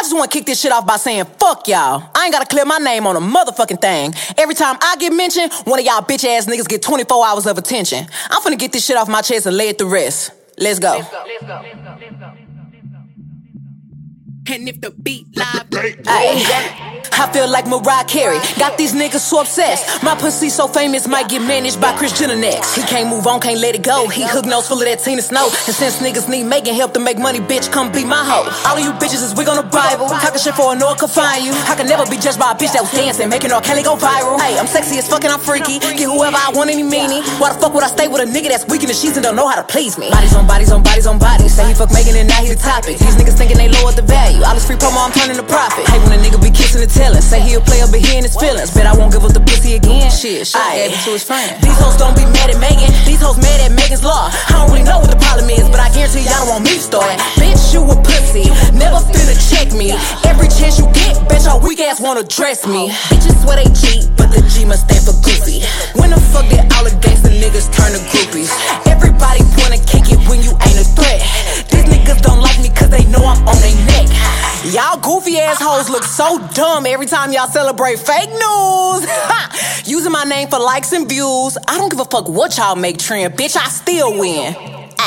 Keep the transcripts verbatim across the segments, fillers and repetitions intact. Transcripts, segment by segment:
just wanna kick this shit off by saying, fuck y'all. I ain't gotta clear my name on a motherfucking thing. Every time I get mentioned, one of y'all bitch ass niggas get twenty-four hours of attention. I'm finna get this shit off my chest and lay it to rest. Let's go. Let's go, let's go, let's go, let's go. And if the beat live, ay, I feel like Mariah Carey. Got these niggas so obsessed. My pussy so famous, might get managed by Kris Jenner next. He can't move on, can't let it go. He hook nose full of that Tina Snow. And since niggas need making help to make money, bitch, come be my hoe. All of you bitches is wig on the Bible. Talking shit for a no one can find you. I can never be judged by a bitch that was dancing, making R. Kelly go viral. Hey, I'm sexy as fucking, I'm freaky. Get whoever I want, any meanie. Why the fuck would I stay with a nigga that's weak in the sheets and don't know how to please me? Bodies on bodies on bodies on bodies. Say he fuck making it, now he the topic. These niggas thinking they lowered the value. All this free promo, I'm turning to profit. Hey, when a nigga be kissing and telling, say he'll play up, but he in his feelings. Bet I won't give up the pussy again. Shit, shit, gave it to his friend. These hoes don't be mad at Megan. These hoes mad at Megan's law. I don't really know what the problem is, but I guarantee y'all don't want me to start. Bitch, you a pussy. Never finna check me. Every chance you get, bitch, your weak ass wanna dress me. Bitches swear they cheat, but the G must stand for goofy. When the fuck did all the gangsta niggas turn to groupies? Everybody wanna kick it when you ain't a threat. These niggas don't like me cause they know I'm on their neck. Y'all goofy assholes look so dumb every time y'all celebrate fake news. Using my name for likes and views. I don't give a fuck what y'all make trend, bitch, I still win.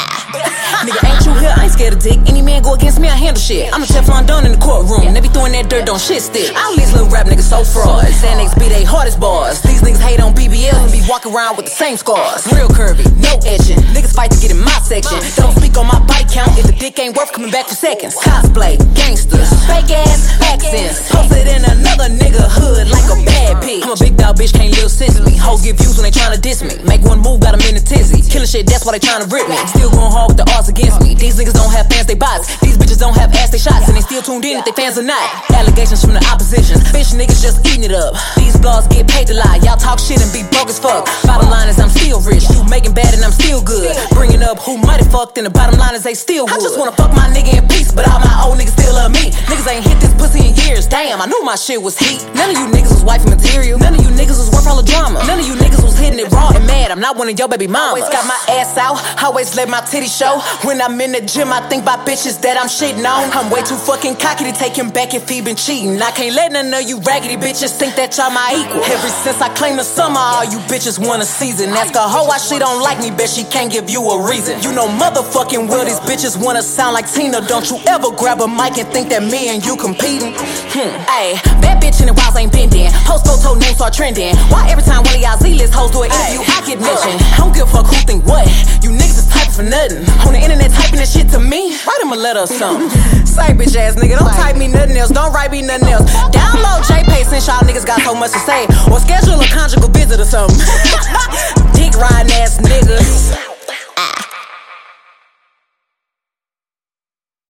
Ah. Nigga, ain't you here? I ain't scared of dick. Any man go against me, I handle shit. I'm a Teflon Don in the courtroom. They be throwing that dirt, don't shit stick. All these little rap niggas so frauds. Xanax be they hardest bars. These niggas hate on B B L and be walking around with the same scars. Real curvy, no etching. Niggas fight to get in my section. Don't speak on my bite count if the dick ain't worth coming back for seconds. Cosplay, gangsters, fake ass accents. Posted in another nigga hood like a bad pig. I'm a big dog bitch, can't live Sicily. Hoes get views when they tryna diss me. Make one move, got them in the tizzy. Killing shit, that's why they tryna rip me. Still going hard with the odds against me. These niggas don't have fans, they bots. These bitches don't have ass, they shots. And they still tuned in if they fans or not. Allegations from the opposition. Bitch niggas just eating it up. These blogs get paid to lie. Y'all talk shit and be broke as fuck. Bottom line is I'm still rich. You making bad and I'm still good. Bringing up who might have fucked and the bottom line is they still would. I just wanna fuck my nigga in peace, but all my old niggas still love me. Niggas ain't hit this pussy in years. Damn, I knew my shit was heat. None of you niggas was wifey material. None of you niggas was worth all the drama. None of you niggas was hitting it raw and mad. I'm not one of your baby mamas. Always got my ass out. Always let my titty show. When I'm in the gym, I think about bitches that I'm shitting on. I'm way too fucking cocky to take him back if he been cheating. I can't let none of you raggedy bitches think that y'all my equal. Ever since I claimed the summer, all you bitches want a season. Ask a hoe why she don't like me, bet she can't give you a reason. You know motherfucking well these bitches wanna sound like Tina. Don't you ever grab a mic and think that me and you competing. Hmm, ayy, bad bitch in the wilds ain't bending. Post photo names start trending. Why every time one of y'all Z-list hoes do an interview, I get mentioned? I don't give a fuck who think what. You niggas is typing for nothing. On the internet typing that shit to me. Write him a letter or something. Say bitch ass nigga, don't type me nothing else. Don't write me nothing else. Download J-Pay since y'all niggas got so much to say. Or schedule a conjugal visit or something.